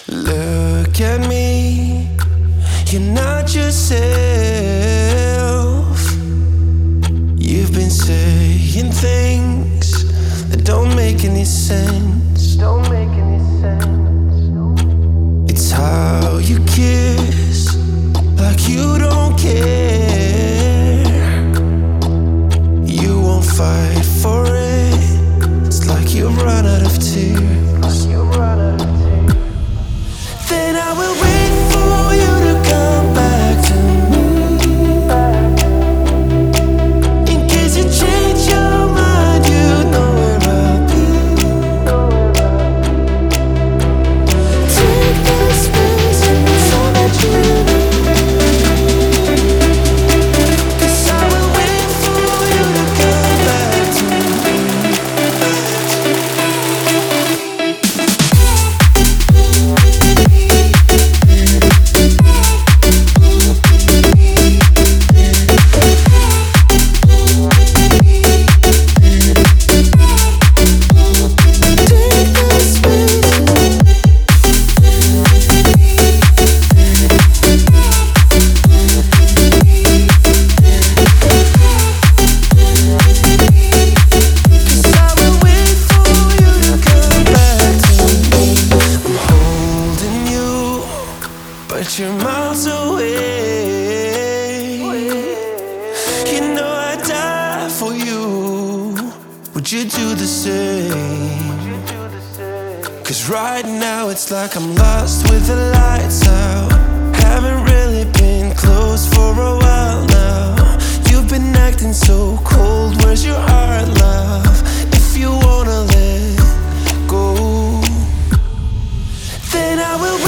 Look at me, you're not yourself. You've been saying things that don't make any sense. It's how you kiss, like you don't care. You won't fight for it. It's like you've run out of tears. Then I will wait for you to come back to me. In case you change your mind, you know where I'll be. Take the space so that you leave. 'Cause I will wait for you to come back to me. But you're miles away. You know I'd die for you. Would you do the same? 'Cause right now it's like I'm lost with the lights out. Haven't really been close for a while now. You've been acting so cold. Where's your heart, love? If you wanna let go, then I will